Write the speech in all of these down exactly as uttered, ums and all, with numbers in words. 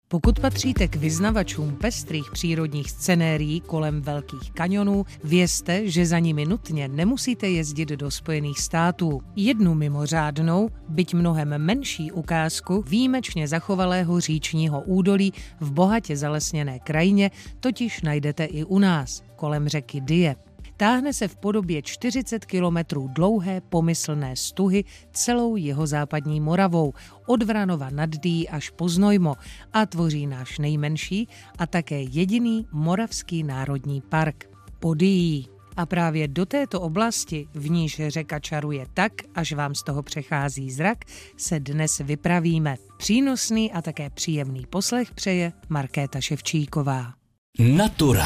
Pokud patříte k vyznavačům pestrých přírodních scenérií kolem velkých kaňonů, vězte, že za nimi nutně nemusíte jezdit do Spojených států. Jednu mimořádnou, byť mnohem menší ukázku výjimečně zachovalého říčního údolí v bohatě zalesněné krajině totiž najdete i u nás, kolem řeky Dyje. Táhne se v podobě čtyřicet kilometrů dlouhé pomyslné stuhy celou jihozápadní Moravou, od Vranova nad Dyjí až po Znojmo a tvoří náš nejmenší a také jediný moravský národní park pod Dyjí. A právě do této oblasti, v níž řeka čaruje tak, až vám z toho přechází zrak, se dnes vypravíme. Přínosný a také příjemný poslech přeje Markéta Ševčíková. Natura.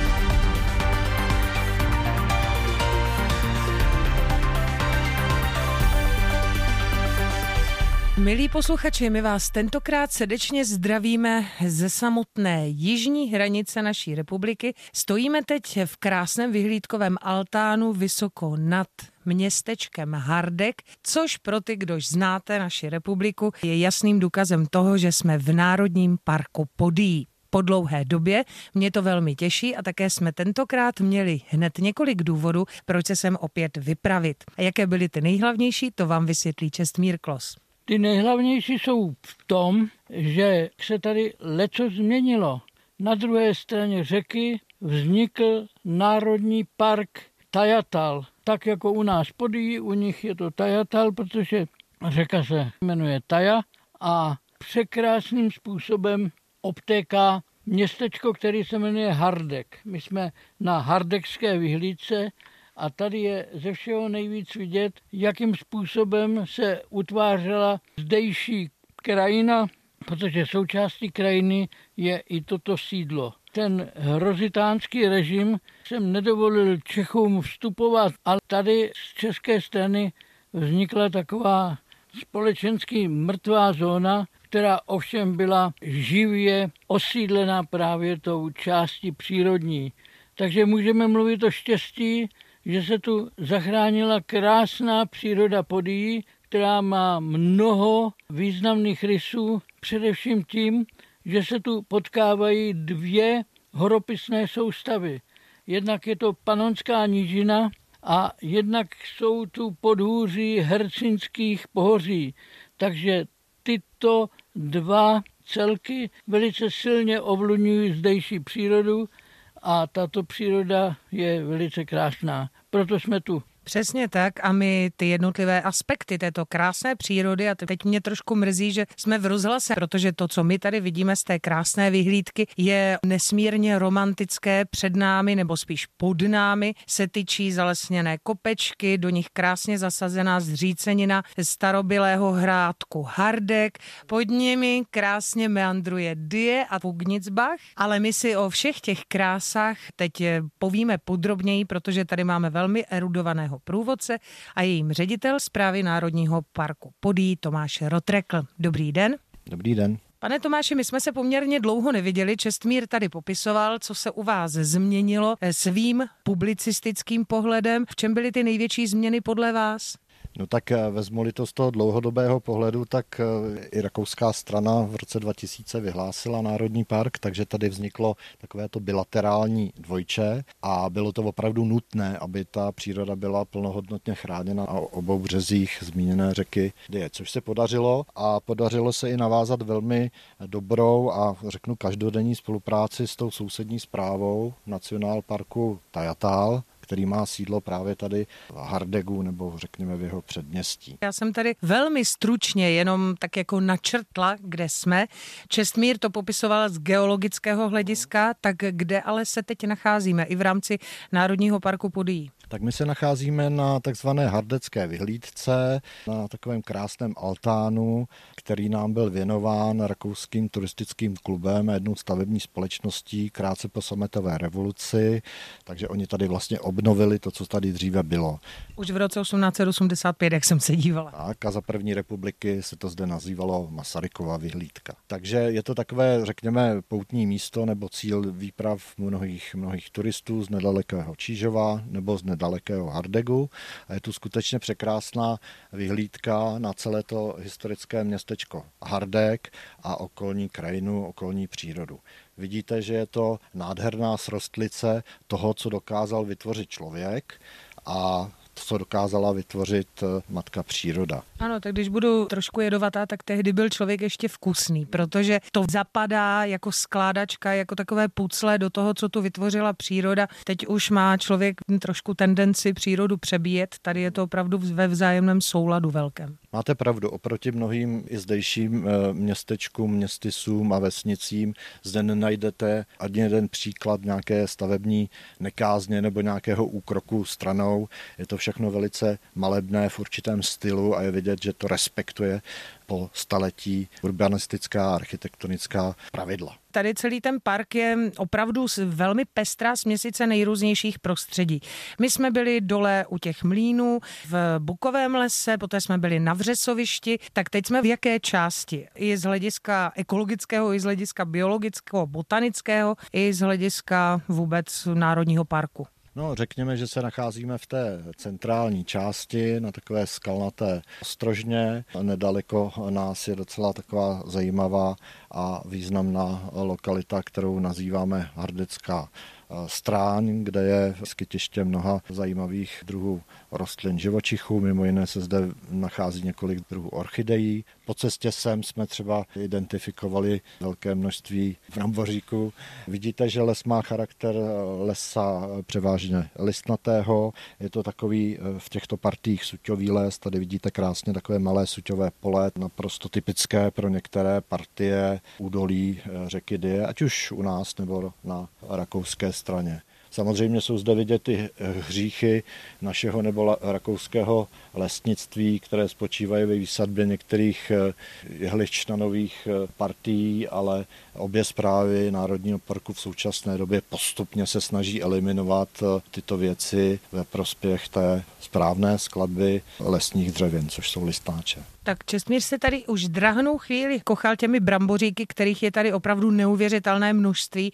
Milí posluchači, my vás tentokrát srdečně zdravíme ze samotné jižní hranice naší republiky. Stojíme teď v krásném vyhlídkovém altánu vysoko nad městečkem Hardek, což pro ty, kdož znáte naši republiku, je jasným důkazem toho, že jsme v Národním parku pod Dyjí. Po dlouhé době mě to velmi těší a také jsme tentokrát měli hned několik důvodů, proč se sem opět vypravit. A jaké byly ty nejhlavnější, to vám vysvětlí Čestmír Klos. Ty nejhlavnější jsou v tom, že se tady leco změnilo. Na druhé straně řeky vznikl Národní park Tajatal. Tak jako u nás pod Dyjí, u nich je to Tajatal, protože řeka se jmenuje Taja a překrásným způsobem obtéká městečko, které se jmenuje Hardek. My jsme na hardekské vyhlídce a tady je ze všeho nejvíc vidět, jakým způsobem se utvářela zdejší krajina, protože součástí krajiny je i toto sídlo. Ten hrozitánský režim sem nedovolil Čechům vstupovat, ale tady z české strany vznikla taková společensky mrtvá zóna, která ovšem byla živě osídlená právě tou částí přírodní. Takže můžeme mluvit o štěstí, že se tu zachránila krásná příroda pod Dyjí, která má mnoho významných rysů, především tím, že se tu potkávají dvě horopisné soustavy. Jednak je to Panonská nížina a jednak jsou tu podhůří Hercynských pohoří. Takže tyto dva celky velice silně ovlivňují zdejší přírodu a tato příroda je velice krásná. Proto jsme tu. Přesně tak a my ty jednotlivé aspekty této krásné přírody, a teď mě trošku mrzí, že jsme v rozhlase, protože to, co my tady vidíme z té krásné vyhlídky, je nesmírně romantické. Před námi, nebo spíš pod námi, se tyčí zalesněné kopečky, do nich krásně zasazená zřícenina starobylého hrádku Hardek, pod nimi krásně meandruje Dyje a Pugnicbach, ale my si o všech těch krásách teď povíme podrobněji, protože tady máme velmi erudovaného průvodce a jejím ředitel Správy Národního parku pod Dyjí Tomáš Rotrekl. Dobrý den. Dobrý den. Pane Tomáši, my jsme se poměrně dlouho neviděli. Čestmír tady popisoval, co se u vás změnilo svým publicistickým pohledem. V čem byly ty největší změny podle vás? No tak vezmu-li to z toho dlouhodobého pohledu, tak i rakouská strana v roce dva tisíce vyhlásila Národní park, takže tady vzniklo takové to bilaterální dvojče a bylo to opravdu nutné, aby ta příroda byla plnohodnotně chráněna na obou březích zmíněné řeky Dyje, což se podařilo a podařilo se i navázat velmi dobrou a řeknu každodenní spolupráci s tou sousední správou Nacionálparku Tajatal, který má sídlo právě tady v Hardegu nebo řekněme v jeho předměstí. Já jsem tady velmi stručně jenom tak jako načrtla, kde jsme. Čestmír to popisoval z geologického hlediska, tak kde ale se teď nacházíme i v rámci Národního parku pod Dyjí? Tak my se nacházíme na takzvané hardecké vyhlídce, na takovém krásném altánu, který nám byl věnován rakouským turistickým klubem a jednou stavební společností krátce po sametové revoluci, takže oni tady vlastně obnovili obnovili to, co tady dříve bylo. Už v roce osmnáct set osmdesát pět, jak jsem se dívala. Tak a za první republiky se to zde nazývalo Masarykova vyhlídka. Takže je to takové, řekněme, poutní místo nebo cíl výprav mnohých, mnohých turistů z nedalekého Čížova nebo z nedalekého Hardegu. A je tu skutečně překrásná vyhlídka na celé to historické městečko Hardeg a okolní krajinu, okolní přírodu. Vidíte, že je to nádherná srostlice toho, co dokázal vytvořit člověk a co dokázala vytvořit matka příroda. Ano, tak když budu trošku jedovatá, tak tehdy byl člověk ještě vkusný, protože to zapadá jako skládačka, jako takové pucle do toho, co tu vytvořila příroda. Teď už má člověk trošku tendenci přírodu přebíjet, tady je to opravdu ve vzájemném souladu velkém. Máte pravdu, oproti mnohým i zdejším městečkům, městysům a vesnicím zde nenajdete ani jeden příklad nějaké stavební nekázně nebo nějakého úkroku stranou. Je to všechno velice malebné v určitém stylu a je vidět, že to respektuje po staletí urbanistická a architektonická pravidla. Tady celý ten park je opravdu velmi pestrá směsice nejrůznějších prostředí. My jsme byli dole u těch mlýnů v Bukovém lese, poté jsme byli na Vřesovišti, tak teď jsme v jaké části? I z hlediska ekologického, i z hlediska biologického, botanického, i z hlediska vůbec národního parku. No, řekněme, že se nacházíme v té centrální části na takové skalnaté ostrožně. Nedaleko nás je docela taková zajímavá a významná lokalita, kterou nazýváme Hardecká stráň, kde je skytiště mnoha zajímavých druhů rostlin živočichů. Mimo jiné se zde nachází několik druhů orchidejí. Po cestě sem jsme třeba identifikovali velké množství bramboříků. Vidíte, že les má charakter lesa převážně listnatého. Je to takový v těchto partiích suťový les. Tady vidíte krásně takové malé suťové pole, naprosto typické pro některé partie údolí řeky Dyje, ať už u nás nebo na rakouské straně. Samozřejmě jsou zde vidět i hříchy našeho nebo rakouského lesnictví, které spočívají ve výsadbě některých jehličnanových partií, ale obě správy Národního parku v současné době postupně se snaží eliminovat tyto věci ve prospěch té správné skladby lesních dřevin, což jsou listnáče. Tak Čestmír se tady už drahnou chvíli kochal těmi bramboříky, kterých je tady opravdu neuvěřitelné množství,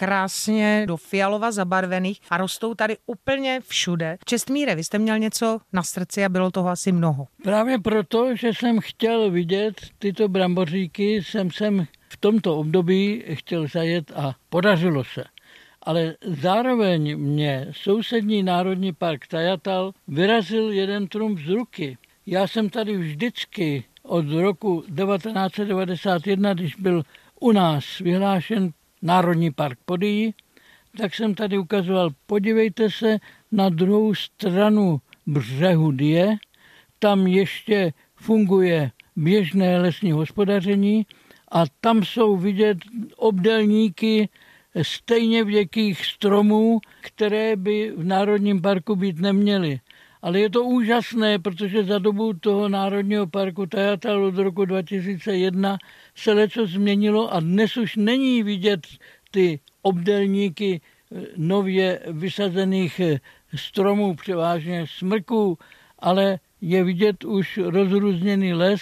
krásně do fialova zabarvených a rostou tady úplně všude. Čestmíre, vy jste měl něco na srdci a bylo toho asi mnoho. Právě proto, že jsem chtěl vidět tyto bramboříky, jsem sem v tomto období chtěl zajet a podařilo se. Ale zároveň mě sousední národní park Tajatal vyrazil jeden trumf z ruky. Já jsem tady vždycky od roku devatenáct set devadesát jedna, když byl u nás vyhlášen Národní park Podyjí, tak jsem tady ukazoval, podívejte se na druhou stranu břehu Dyje, tam ještě funguje běžné lesní hospodaření a tam jsou vidět obdélníky stejně věkých stromů, které by v Národním parku být neměly. Ale je to úžasné, protože za dobu toho Národního parku Tajatal od roku dva tisíce jedna se leco změnilo a dnes už není vidět ty obdélníky nově vysazených stromů, převážně smrků, ale je vidět už rozrůzněný les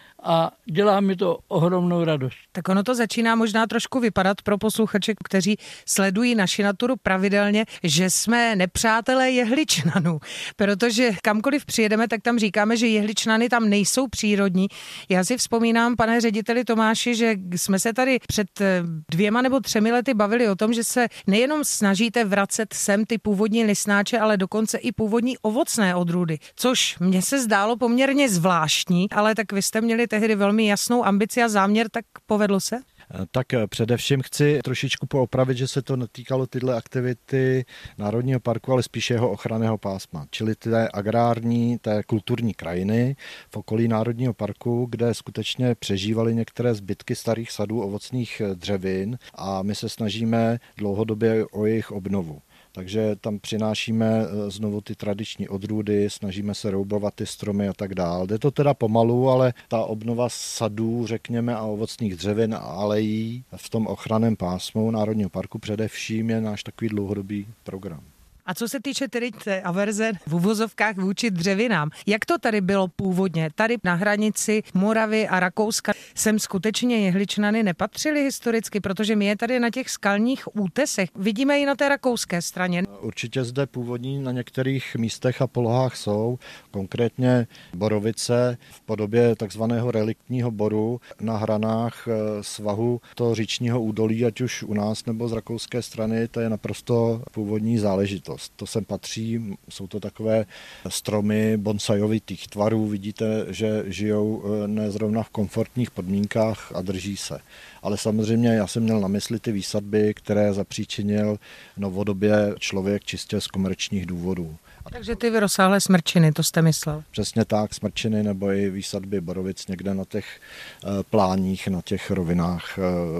a dělá mi to ohromnou radost. Tak ono to začíná možná trošku vypadat pro posluchače, kteří sledují naši Naturu pravidelně, že jsme nepřátelé jehličnanů, protože kamkoliv přijedeme, tak tam říkáme, že jehličnany tam nejsou přírodní. Já si vzpomínám, pane řediteli Tomáši, že jsme se tady před dvěma nebo třemi lety bavili o tom, že se nejenom snažíte vracet sem ty původní listnáče, ale dokonce i původní ovocné odrůdy, což mně se zdálo poměrně zvláštní, ale tak vy jste měli tehdy velmi jasnou ambici a záměr, tak povedlo se? Tak především chci trošičku poopravit, že se to netýkalo tyhle aktivity Národního parku, ale spíše jeho ochranného pásma, čili té agrární, té kulturní krajiny v okolí Národního parku, kde skutečně přežívaly některé zbytky starých sadů ovocných dřevin a my se snažíme dlouhodobě o jejich obnovu. Takže tam přinášíme znovu ty tradiční odrůdy, snažíme se roubovat ty stromy a tak dál. Jde to teda pomalu, ale ta obnova sadů, řekněme, a ovocných dřevin a alejí v tom ochranném pásmu Národního parku především je náš takový dlouhodobý program. A co se týče tedy té averze v uvozovkách vůči dřevinám, jak to tady bylo původně? Tady na hranici Moravy a Rakouska sem skutečně jehličnany nepatřily historicky, protože my je tady na těch skalních útesech vidíme i na té rakouské straně. Určitě zde původní na některých místech a polohách jsou, konkrétně borovice v podobě takzvaného reliktního boru na hranách svahu toho říčního údolí, ať už u nás nebo z rakouské strany, to je naprosto původní záležitost. To sem patří, jsou to takové stromy bonsajovitých tvarů, vidíte, že žijou nezrovna v komfortních podmínkách a drží se. Ale samozřejmě já jsem měl na mysli ty výsadby, které zapříčinil novodobě člověk čistě z komerčních důvodů. Takže ty rozsáhlé smrčiny, to jste myslel? Přesně tak, smrčiny nebo i výsadby borovic někde na těch pláních, na těch rovinách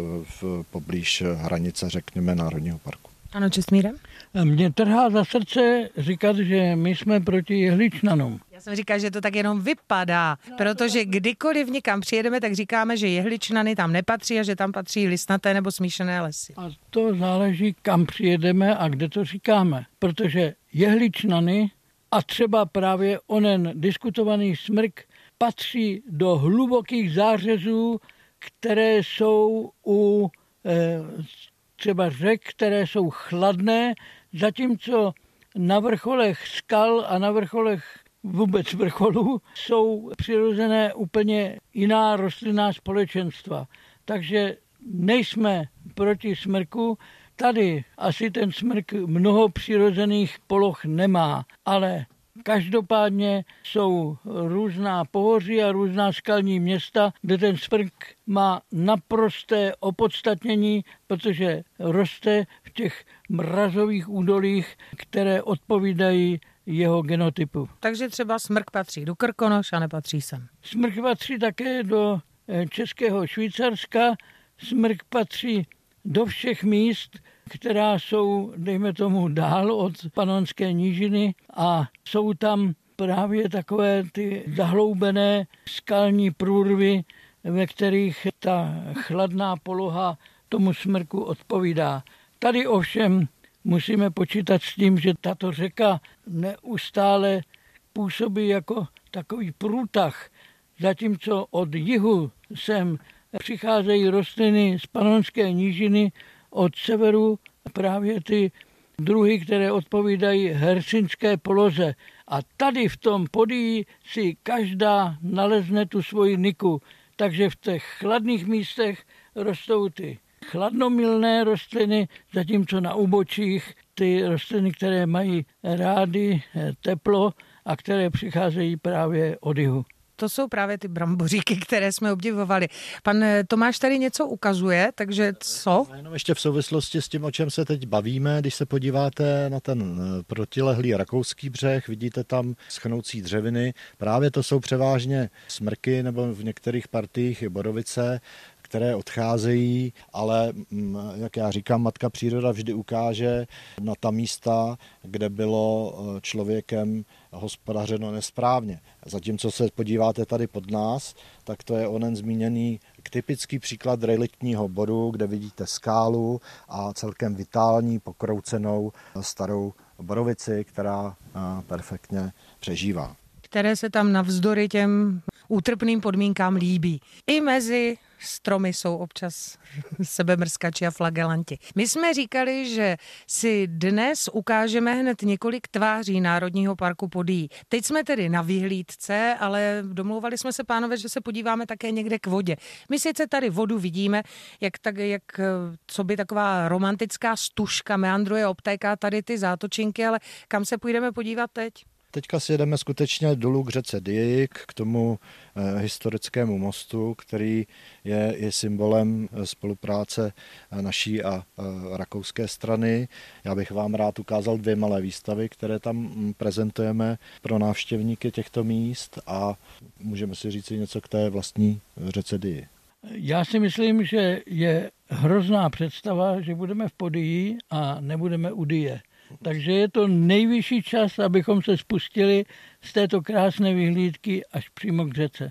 v poblíž hranice, řekněme, Národního parku. Ano, Čestmíre? Mě trhá za srdce říkat, že my jsme proti jehličnanům. Já jsem říkal, že to tak jenom vypadá, protože kdykoliv někam přijedeme, tak říkáme, že jehličnany tam nepatří a že tam patří listnaté nebo smíšené lesy. A to záleží, kam přijedeme a kde to říkáme. Protože jehličnany a třeba právě onen diskutovaný smrk patří do hlubokých zářezů, které jsou u e, třeba řek, které jsou chladné, zatímco na vrcholech skal a na vrcholech vůbec vrcholů jsou přirozené úplně jiná rostlinná společenstva. Takže nejsme proti smrku. Tady asi ten smrk mnoho přirozených poloh nemá, ale každopádně jsou různá pohoří a různá skalní města, kde ten smrk má naprosté opodstatnění, protože roste v těch mrazových údolích, které odpovídají jeho genotypu. Takže třeba smrk patří do Krkonoš a nepatří sem. Smrk patří také do Českého Švýcarska, smrk patří do všech míst, která jsou, dejme tomu, dál od Panonské nížiny a jsou tam právě takové ty zahloubené skalní průrvy, ve kterých ta chladná poloha tomu smrku odpovídá. Tady ovšem musíme počítat s tím, že tato řeka neustále působí jako takový průtah, zatímco od jihu sem přicházejí rostliny z Panonské nížiny, od severu právě ty druhy, které odpovídají hercínské poloze. A tady v tom Podíji si každá nalezne tu svoji niku. Takže v těch chladných místech rostou ty chladnomilné rostliny, zatímco na úbočích ty rostliny, které mají rády teplo a které přicházejí právě od jihu. To jsou právě ty bramboříky, které jsme obdivovali. Pan Tomáš tady něco ukazuje, takže co? Jenom ještě v souvislosti s tím, o čem se teď bavíme, když se podíváte na ten protilehlý rakouský břeh, vidíte tam schnoucí dřeviny. Právě to jsou převážně smrky nebo v některých partiích i borovice, které odcházejí, ale jak já říkám, matka příroda vždy ukáže na ta místa, kde bylo člověkem hospodařeno nesprávně. Zatímco se podíváte tady pod nás, tak to je onen zmíněný typický příklad reliktního boru, kde vidíte skálu a celkem vitální pokroucenou starou borovici, která perfektně přežívá. Které se tam navzdory těm útrpným podmínkám líbí. I mezi stromy jsou občas sebemrskači a flagelanti. My jsme říkali, že si dnes ukážeme hned několik tváří Národního parku Podíjí. Teď jsme tedy na vyhlídce, ale domlouvali jsme se, pánové, že se podíváme také někde k vodě. My sice tady vodu vidíme, jak, tak, jak co by taková romantická stužka meandruje, obtéká tady ty zátočinky, ale kam se půjdeme podívat teď? Teďka si jedeme skutečně dolů k řece Dyji, k tomu eh, historickému mostu, který je, je symbolem spolupráce naší a eh, rakouské strany. Já bych vám rád ukázal dvě malé výstavy, které tam prezentujeme pro návštěvníky těchto míst a můžeme si říct něco k té vlastní řece Dyji. Já si myslím, že je hrozná představa, že budeme v Podíji a nebudeme u Dyje. Takže je to nejvyšší čas, abychom se spustili z této krásné vyhlídky až přímo k řece.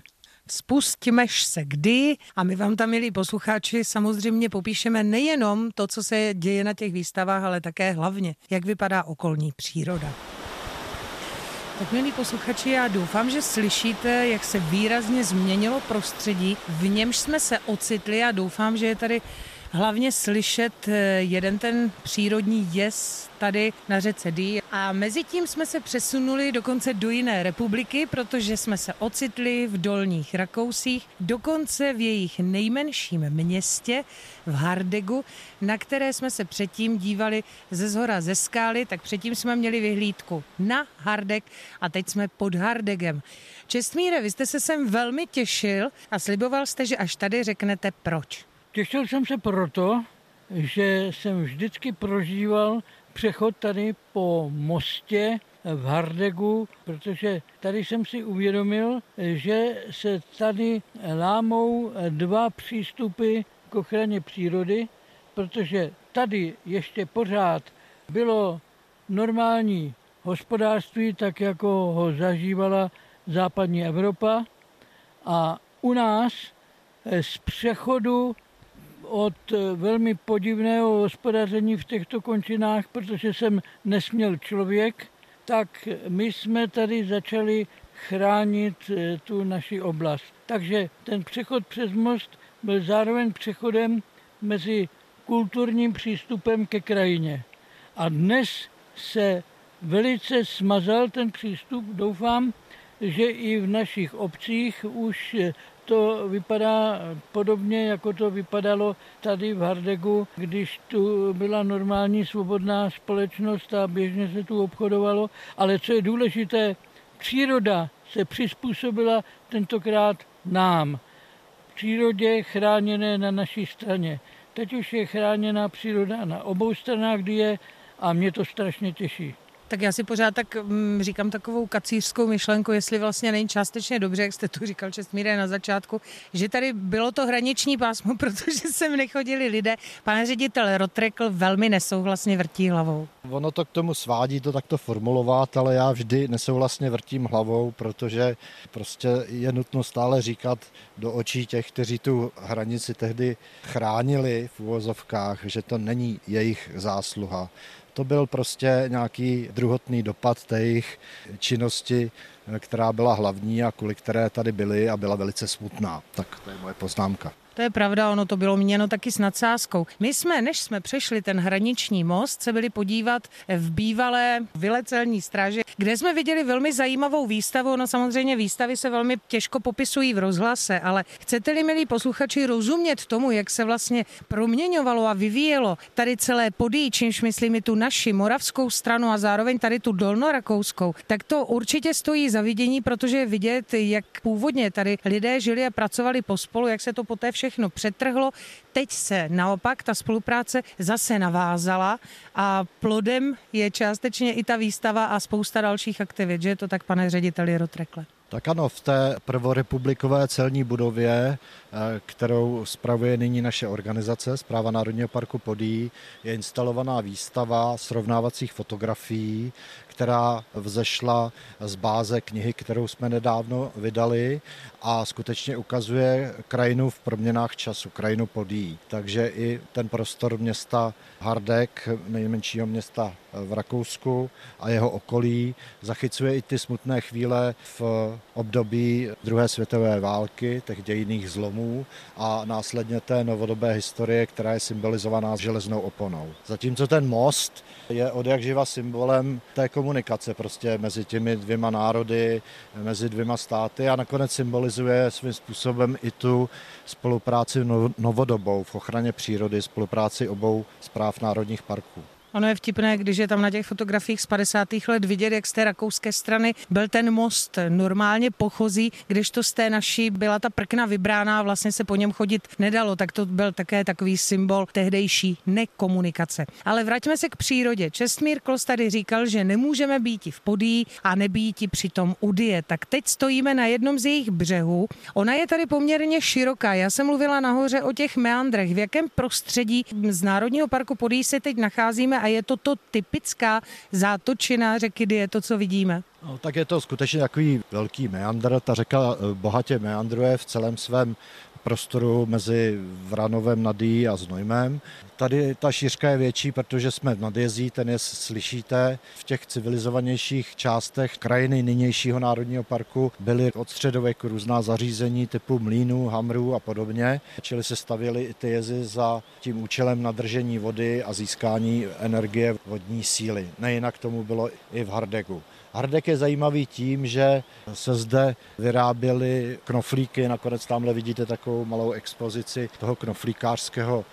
Spustíme se kdy a my vám tam, milí posluchači, samozřejmě popíšeme nejenom to, co se děje na těch výstavách, ale také hlavně, jak vypadá okolní příroda. Tak, milí posluchači, já doufám, že slyšíte, jak se výrazně změnilo prostředí, v němž jsme se ocitli, a doufám, že je tady hlavně slyšet jeden ten přírodní jez tady na řece Dý. A mezi tím jsme se přesunuli dokonce do jiné republiky, protože jsme se ocitli v Dolních Rakousích, dokonce v jejich nejmenším městě, v Hardegu, na které jsme se předtím dívali ze zhora ze skály, tak předtím jsme měli vyhlídku na Hardeg a teď jsme pod Hardegem. Čestmíre, vy jste se sem velmi těšil a sliboval jste, že až tady řeknete proč. Těšil jsem se proto, že jsem vždycky prožíval přechod tady po mostě v Hardegu, protože tady jsem si uvědomil, že se tady lámou dva přístupy k ochraně přírody, protože tady ještě pořád bylo normální hospodářství, tak jako ho zažívala západní Evropa, a u nás z přechodu od velmi podivného hospodaření v těchto končinách, protože jsem nesměl člověk, tak my jsme tady začali chránit tu naši oblast. Takže ten přechod přes most byl zároveň přechodem mezi kulturním přístupem ke krajině. A dnes se velice smazal ten přístup. Doufám, že i v našich obcích už to vypadá podobně, jako to vypadalo tady v Hardegu, když tu byla normální svobodná společnost a běžně se tu obchodovalo. Ale co je důležité, příroda se přizpůsobila tentokrát nám. Přírodě chráněné na naší straně. Teď už je chráněná příroda na obou stranách Dyje a mě to strašně těší. Tak já si pořád tak m, říkám takovou kacířskou myšlenku, jestli vlastně není částečně dobře, jak jste tu říkal, Čestmíre, na začátku, že tady bylo to hraniční pásmo, protože sem nechodili lidé. Pane ředitel Rotrekl velmi nesouhlasně vrtí hlavou. Ono to k tomu svádí to takto formulovat, ale já vždy nesouhlasně vrtím hlavou, protože prostě je nutno stále říkat do očí těch, kteří tu hranici tehdy chránili v uvozovkách, že to není jejich zásluha. To byl prostě nějaký druhotný dopad té jejich činnosti, která byla hlavní a kvůli které tady byly a byla velice smutná. Tak to je moje poznámka. To je pravda, ono to bylo míněno taky s nadsázkou. My jsme, než jsme přešli ten hraniční most, se byli podívat v bývalé vile celní stráže, kde jsme viděli velmi zajímavou výstavu. Ono samozřejmě výstavy se velmi těžko popisují v rozhlase, ale chcete-li, milí posluchači, rozumět tomu, jak se vlastně proměňovalo a vyvíjelo tady celé Podyjí, čímž myslím i tu naši moravskou stranu a zároveň tady tu dolnorakouskou, tak to určitě stojí za vidění, protože je vidět, jak původně tady lidé žili a pracovali pospolu, jak se to poté všechno přetrhlo. Teď se naopak ta spolupráce zase navázala a plodem je částečně i ta výstava a spousta dalších aktivit, že je to tak, pane řediteli Rotrekle? Tak ano, v té prvorepublikové celní budově, kterou spravuje nyní naše organizace, Správa Národního parku Podyjí, je instalovaná výstava srovnávacích fotografií, která vzešla z báze knihy, kterou jsme nedávno vydali a skutečně ukazuje krajinu v proměnách času, krajinu Podyjí. Takže i ten prostor města Hardeg, nejmenšího města v Rakousku a jeho okolí, zachycuje i ty smutné chvíle v období druhé světové války, těch dějinných zlomů a následně té novodobé historie, která je symbolizovaná železnou oponou. Zatímco ten most je odjakživa symbolem té komunikace prostě mezi těmi dvěma národy, mezi dvěma státy a nakonec symbolizuje svým způsobem i tu spolupráci novodobou v ochraně přírody, spolupráci obou správ národních parků. Ono je vtipné, když je tam na těch fotografiích z padesátých let vidět, jak z té rakouské strany byl ten most normálně pochozí, když to z té naší byla ta prkna vybrána a vlastně se po něm chodit nedalo, tak to byl také takový symbol tehdejší nekomunikace. Ale vraťme se k přírodě. Čestmír Klos tady říkal, že nemůžeme býti v Podyjí a nebýti přitom u Dyje. Tak teď stojíme na jednom z jejich břehů. Ona je tady poměrně široká. Já jsem mluvila nahoře o těch meandrech. V jakém prostředí z Národního parku Podyjí se teď nacházíme a je to to typická zátočina řeky Dyje, to, co vidíme? No, tak je to skutečně takový velký meandr. Ta řeka bohatě meandruje v celém svém prostoru mezi Vranovem nad Dyjí a Znojmem. Tady ta šířka je větší, protože jsme v nadjezí, ten jez slyšíte. V těch civilizovanějších částech krajiny nynějšího národního parku byly od středověku různá zařízení typu mlýnů, hamrů a podobně. Čili se stavěly i ty jezy za tím účelem nadržení vody a získání energie vodní síly. Nejinak tomu bylo i v Hardegu. Hardek je zajímavý tím, že se zde vyráběly knoflíky, nakonec tamhle vidíte takovou malou expozici toho knoflíkářského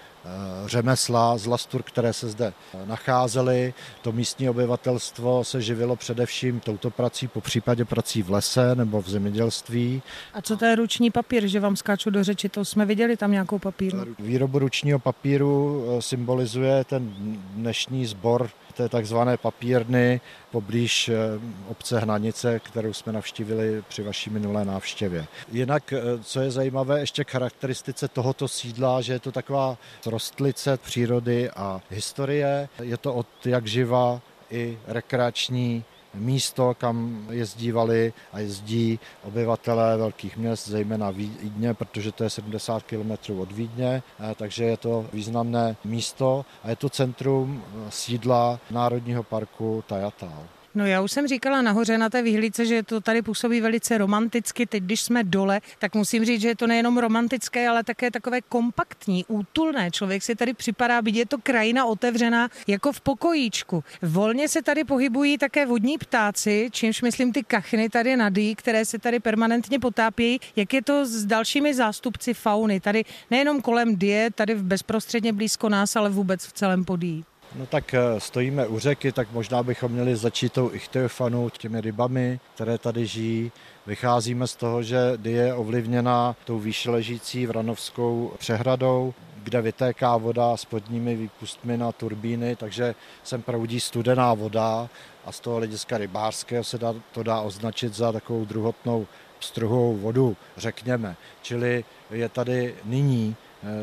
řemesla z lastur, které se zde nacházely. To místní obyvatelstvo se živilo především touto prací, po případě prací v lese nebo v zemědělství. A co to je ruční papír, že vám skáču do řeči, to jsme viděli tam nějakou papíru? Výrobu ručního papíru symbolizuje ten dnešní sbor té takzvané papírny poblíž obce Hnanice, kterou jsme navštívili při vaší minulé návštěvě. Jinak, co je zajímavé ještě k charakteristice tohoto sídla, že je to taková rostlice přírody a historie. Je to od jak živa i rekreační místo, kam jezdívali a jezdí obyvatelé velkých měst, zejména Vídně, protože to je sedmdesát kilometrů od Vídně, takže je to významné místo a je to centrum sídla Národního parku Tajatal. No já už jsem říkala nahoře na té vyhlídce, že to tady působí velice romanticky. Teď, když jsme dole, tak musím říct, že je to nejenom romantické, ale také takové kompaktní, útulné. Člověk si tady připadá, byť je to krajina otevřená jako v pokojíčku. Volně se tady pohybují také vodní ptáci, čímž myslím ty kachny tady nad Dyjí, které se tady permanentně potápějí. Jak je to s dalšími zástupci fauny? Tady nejenom kolem Dyje, tady bezprostředně blízko nás, ale vůbec v celém Podyjí. No tak stojíme u řeky, tak možná bychom měli začít tou ichtyofanou, těmi rybami, které tady žijí. Vycházíme z toho, že Dyje je ovlivněna tou výše ležící Vranovskou přehradou, kde vytéká voda spodními výpustmi na turbíny, takže sem proudí studená voda a z toho hlediska rybářského se dá, to dá označit za takovou druhotnou pstruhovou vodu, řekněme. Čili je tady nyní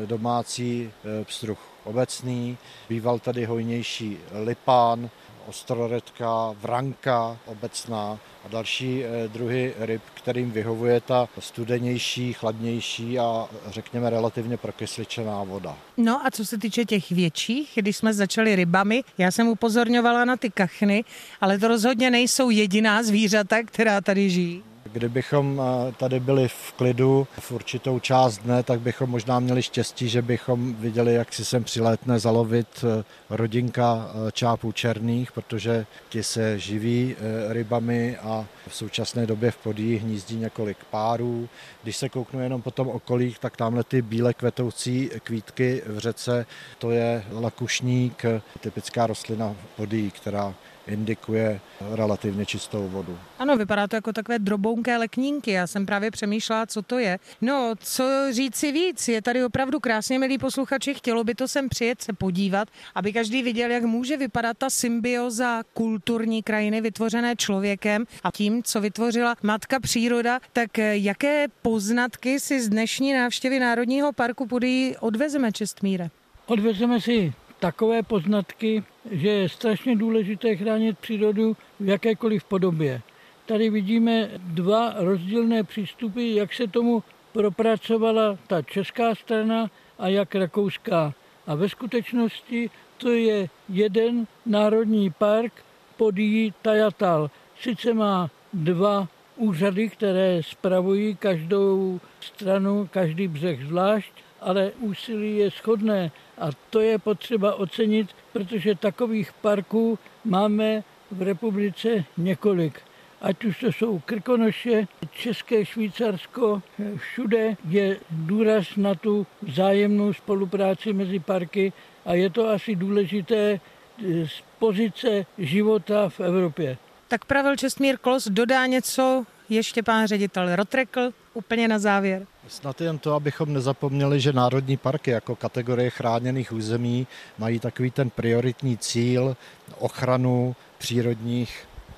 domácí pstruh obecný, býval tady hojnější lipán, ostroredka, vranka obecná a další druhy ryb, kterým vyhovuje ta studenější, chladnější a řekněme relativně prokysličená voda. No a co se týče těch větších, když jsme začali rybami, já jsem upozorňovala na ty kachny, ale to rozhodně nejsou jediná zvířata, která tady žijí. Kdybychom tady byli v klidu v určitou část dne, tak bychom možná měli štěstí, že bychom viděli, jak si sem přilétne zalovit rodinka čápů černých, protože ti se živí rybami a v současné době v Podyjí hnízdí několik párů. Když se kouknu jenom po tom okolí, tak tamhle ty bíle kvetoucí kvítky v řece, to je lakušník, typická rostlina Podyjí, která indikuje relativně čistou vodu. Ano, vypadá to jako takové drobounké leknínky. Já jsem právě přemýšlela, co to je. No, co říci víc? Je tady opravdu krásně, milí posluchači. Chtělo by to sem přijet se podívat, aby každý viděl, jak může vypadat ta symbioza kulturní krajiny vytvořené člověkem a tím, co vytvořila matka příroda. Tak jaké poznatky si z dnešní návštěvy Národního parku Podyjí odvezeme, Čestmíre? Odvezeme si takové poznatky, že je strašně důležité chránit přírodu v jakékoliv podobě. Tady vidíme dva rozdílné přístupy, jak se tomu propracovala ta česká strana a jak rakouská. A ve skutečnosti to je jeden národní park Podyjí Tajatal. Sice má dva úřady, které spravují každou stranu, každý břeh zvlášť, ale úsilí je shodné a to je potřeba ocenit, protože takových parků máme v republice několik. Ať už to jsou Krkonoše, České Švýcarsko, všude je důraz na tu vzájemnou spolupráci mezi parky a je to asi důležité z pozice života v Evropě. Tak pravil Čestmír Klos dodá něco ještě pán ředitel Rotrekl úplně na závěr. Snad jen to, abychom nezapomněli, že národní parky jako kategorie chráněných území mají takový ten prioritní cíl ochranu přírodních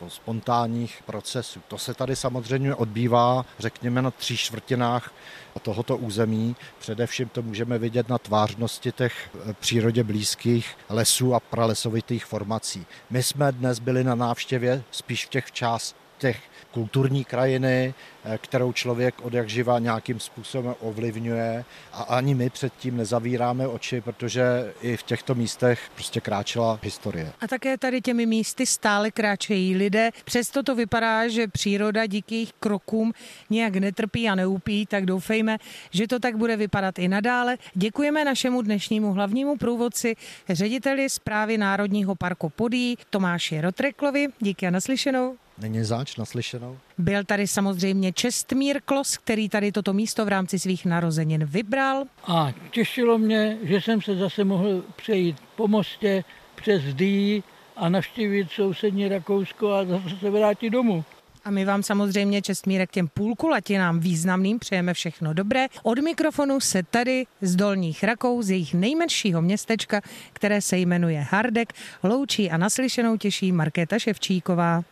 nebo spontánních procesů. To se tady samozřejmě odbývá, řekněme, na tří čtvrtinách tohoto území. Především to můžeme vidět na tvářnosti těch přírodě blízkých lesů a pralesovitých formací. My jsme dnes byli na návštěvě spíš v těch částech kulturní krajiny, kterou člověk odjakživa nějakým způsobem ovlivňuje a ani my předtím nezavíráme oči, protože i v těchto místech prostě kráčela historie. A také tady těmi místy stále kráčejí lidé. Přesto to vypadá, že příroda díky jejich krokům nějak netrpí a neupí, tak doufejme, že to tak bude vypadat i nadále. Děkujeme našemu dnešnímu hlavnímu průvodci, řediteli Správy Národního parku Podyjí Tomáši Rotreklovi. Díky a naslyšenou. Není zač, naslyšenou. Byl tady samozřejmě Čestmír Klos, který tady toto místo v rámci svých narozenin vybral. A těšilo mě, že jsem se zase mohl přejít po mostě přes Dyji a navštívit sousední Rakousko a zase se vrátit domů. A my vám samozřejmě, Čestmíre, k těm půlkulatinám významným přejeme všechno dobré. Od mikrofonu se tady z Dolních Rakous, z jejich nejmenšího městečka, které se jmenuje Hardek, loučí a naslyšenou těší Markéta Ševčíková.